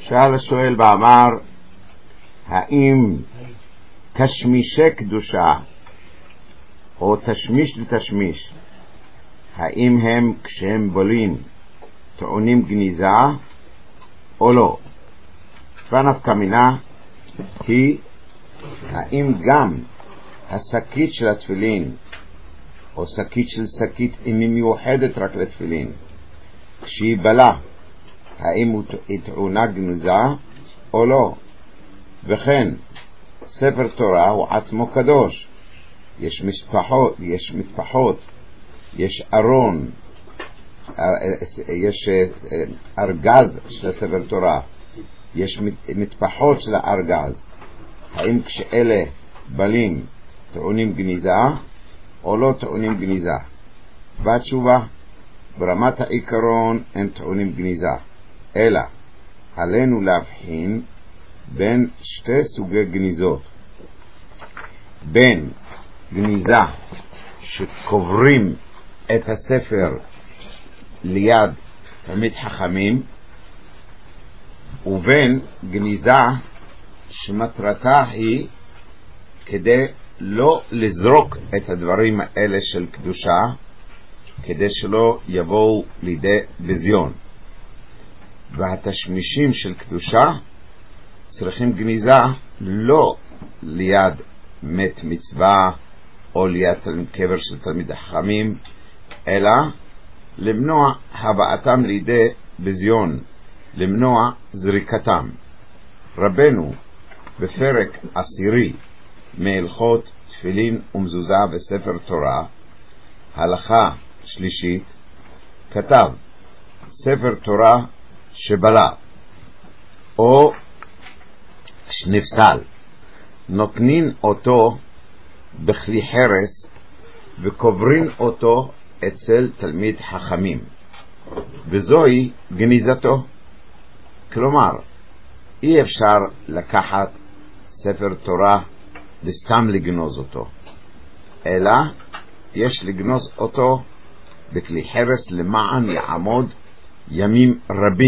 שאל השואל ואמר, האם תשמישי קדושה או תשמיש לתשמיש, האם הם כשהם בולין טעונים גניזה או לא? ונפקא מינה היא האם גם השקית של התפילין או שקית של שקית אם היא מיוחדת רק לתפילין כשהיא בלה, האם היא טעונה גניזה או לא? וכן ספר תורה הוא עצמו קדוש, יש מטפחות, יש ארון, יש ארגז של ספר תורה, יש מטפחות של הארגז, האם כשאלה בלים טעונים גניזה או לא טעונים גניזה? והתשובה, ברמת העיקרון הם טעונים גניזה, אלא עלינו להבחין בין שתי סוגי גניזות, בין גניזה שקוברים את הספר ליד תלמיד חכמים, ובין גניזה שמטרתה היא כדי לא לזרוק את הדברים האלה של קדושה, כדי שלא יבואו לידי בזיון. והתשמישים של קדושה צריכים גניזה לא ליד מת מצווה או ליד קבר של תלמיד החכמים, אלא למנוע הבאתם לידי בזיון, למנוע זריקתם. רבנו בפרק 10 מהלכות תפילין ומזוזה בספר תורה, הלכה שלישית, כתב ספר תורה שבלה או שנפסל, נותנין אותו בכלי חרס וקוברין אותו אצל תלמיד חכמים, וזוהי גניזתו. כלומר, אי אפשר לקחת ספר תורה וסתם לגנוז אותו, אלא יש לגנוז אותו בכלי חרס למען יעמוד ימים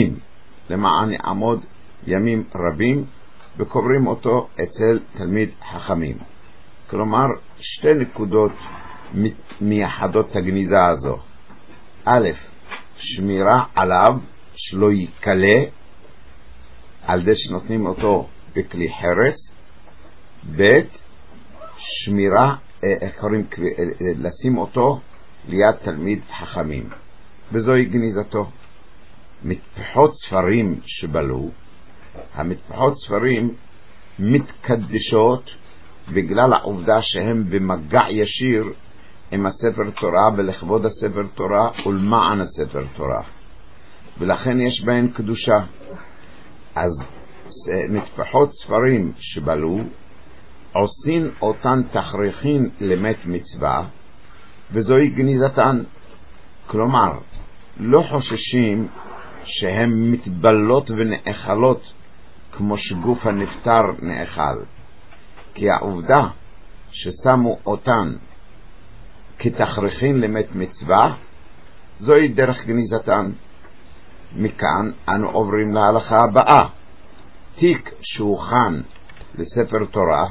רבים, וקוברים אותו אצל תלמיד חכמים. כלומר, שתי נקודות מייחדות הגניזה הזו. א', שמירה עליו שלא יקלה על זה שנותנים אותו בכלי חרס. ב', שמירה, לשים אותו ליד תלמיד חכמים, וזוהי גניזתו. מטפחות ספרים שבלו, המטפחות ספרים מתקדשות בגלל העובדה שהם במגע ישיר עם הספר תורה ולכבוד הספר תורה ולמען הספר תורה, ולכן יש בהן קדושה. אז מטפחות ספרים שבלו עושים אותן תכריכין למת מצווה, וזוהי גניזתן. כלומר, לא חוששים שהן מתבלות ונאכלות כמו שגוף הנפטר נאכל, כי העובדה ששמו אותן כתכריכין למת מצווה, זוהי דרך גניזתן. מכאן אנו עוברים להלכה הבאה. תיק שהוכן לספר תורה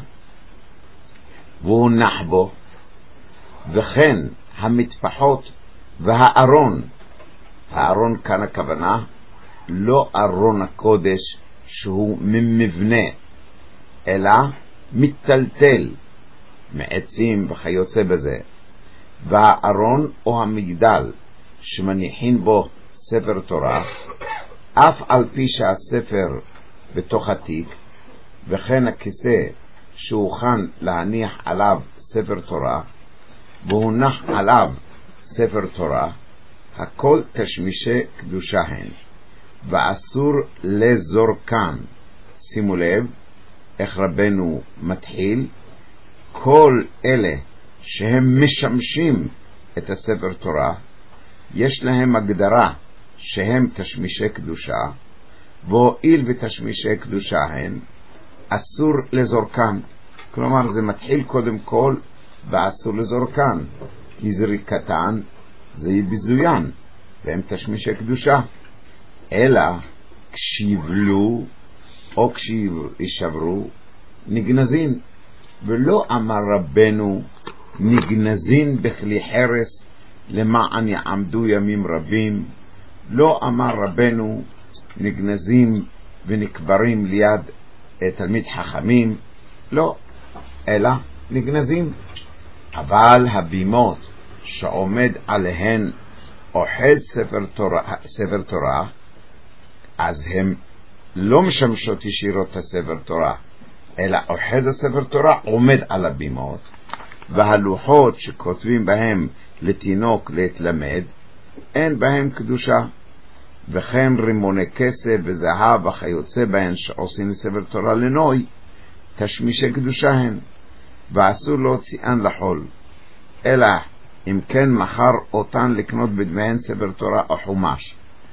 והונח בו, וכן המטפחות והארון, הארון כאן הכוונה לא ארון הקודש שהוא ממבנה, אלא מטלטל מעצים וכיוצא בזה, והארון או המגדל שמניחין בו ספר תורה, אף על פי שהספר בתוך התיק, וכן הכיסא שהוכן להניח עליו ספר תורה והונח עליו ספר תורה, הכל תשמישי קדושה הן, ואסור לזורקן. שימו לב איך רבנו מתחיל, כל אלה שהם משמשים את הספר תורה יש להם הגדרה שהם תשמישי קדושה, והואיל ותשמישי קדושה הן, אסור לזורקן. כלומר, זה מתחיל קודם כל ואסור לזורקן, כי זריקתן זה ביזוין, והם תשמישי קדושה. אלא כשיבלו או כשישברו נגנזין, ולא אמר רבנו נגנזין בכלי חרס למען יעמדו ימים רבים. לא אמר רבנו נגנזים ונקברים ליד תלמיד חכמים, לא, אלא נגנזים. אבל הבימות שעומד עליהן אוחז ספר תורה, אז הם לא משמשות ישירות הספר תורה, אלא אוחז הספר תורה עומד על הבימות, והלוחות שכותבים בהם לתינוק להתלמד אין בהם קדושה, וכן רימוני כסף וזהב וכיוצא בהן שעושים לספר תורה לנוי תשמישי קדושה הן, ואסור להוציאן לחול, אלא אם כן מחר אותן לקנות בדמיהן ספר תורה או חומש.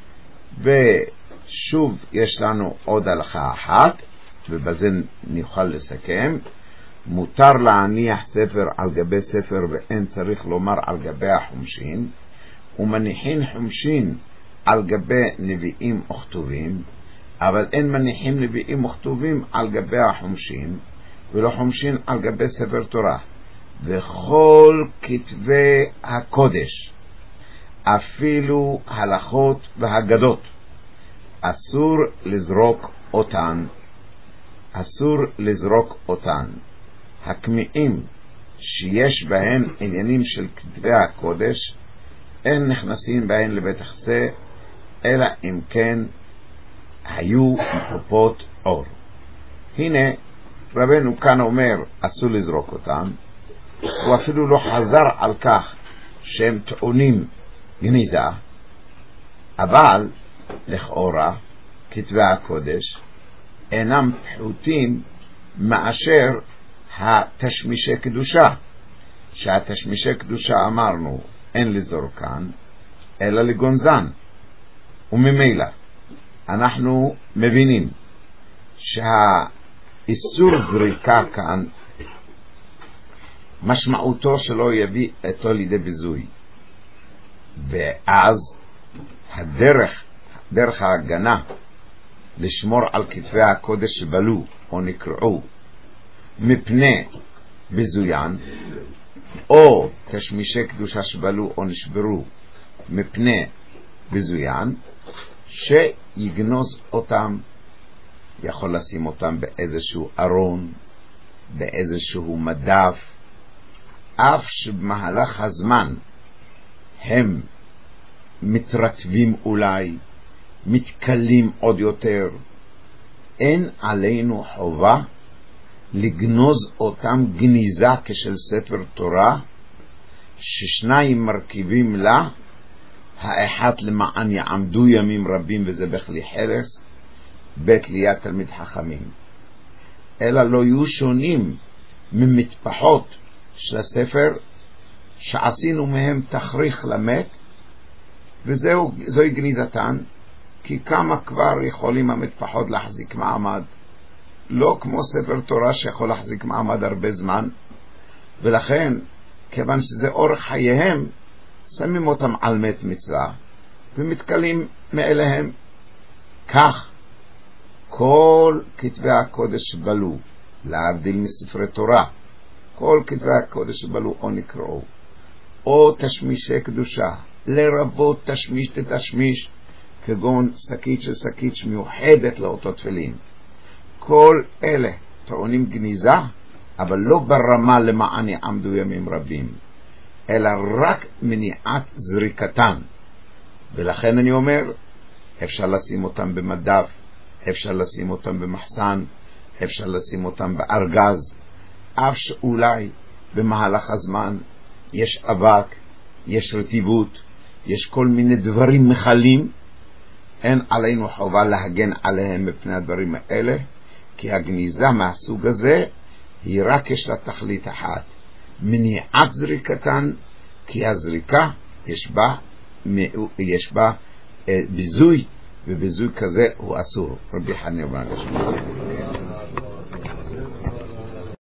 ושוב יש לנו עוד הלכה אחת, ובזה נוכל לסכם. מותר להניח ספר על גבי ספר ואין צריך לומר על גבי החומשין, ומניחין חומשין על גבי נביאים וכתובים, אבל אין מניחים נביאים וכתובים על גבי החומשין, ולא חומשין על גבי ספר תורה. וכל כתבי הקודש, אפילו הלכות והגדות, אסור לזרוק אותן, אסור לזרוק אותן. הכמיעים שיש בהן עניינים של כתבי הקודש אין נכנסים בהן לבית החסה, אלא אם כן היו מחופות אור. הנה רבנו כאן אומר אסור לזרוק אותם, הוא אפילו לא חזר על כך שהם טעונים גניזה, אבל לכאורה כתבי הקודש אינם פחותים מאשר התשמישי קדושה, שהתשמישי קדושה אמרנו אין לזורקן אלא לגונזן. וממילא אנחנו מבינים שהאיסור זריקה כאן משמעותו שלא יביא אותו לידי ביזוי, ואז דרך ההגנה לשמור על כתבי הקודש שבלו או נקרעו מפני ביזוין, או תשמישי קדושה שבלו או נשברו מפני ביזוין, שיגנוז אותם. יכול לשים אותם באיזשהו ארון, באיזשהו מדף, אף שבמהלך הזמן הם מתרטבים אולי, מתקלים עוד יותר, אין עלינו חובה לגנוז אותם גניזה כשל ספר תורה, ששניים מרכיבים לה, האחד למען יעמדו ימים רבים וזה בכלי חרס, בית ליד תלמיד חכמים, אלא לא יהיו שונים ממטפחות של הספר שעשינו מהם תכריך למת, וזוהי גניזתן, כי כמה כבר יכולים המטפחות להחזיק מעמד, לא כמו ספר תורה שיכול להחזיק מעמד הרבה זמן, ולכן כיוון שזה אורח חייהם שמים אותם על מת מצווה ומתקלים מאליהם. כך כל כתבי הקודש בלו, להבדיל מספרי תורה, כל כתבי הקודש בלו או נקראו או תשמישי קדושה, לרבות תשמיש תשמיש, כגון שקית של שקית שמיוחדת לאותו תפילין, כל אלה טעונים גניזה, אבל לא ברמה למען יעמדו ימים רבים, אלא רק מניעת זריקתן. ולכן אני אומר, אפשר לשים אותם במדף, אפשר לשים אותם במחסן, אפשר לשים אותם בארגז, אף שאולי במהלך הזמן יש אבק, יש רטיבות, יש כל מיני דברים מחלים, אין עלינו חובה להגן עליהם מפני הדברים האלה, כי הגניזה מהסוג הזה היא רק יש לה תכלית אחת, מניעת זריקתן, כי הזריקה יש בה ביזוי, וביזוי כזה הוא אסור. רבי חנינא בן עקשיא.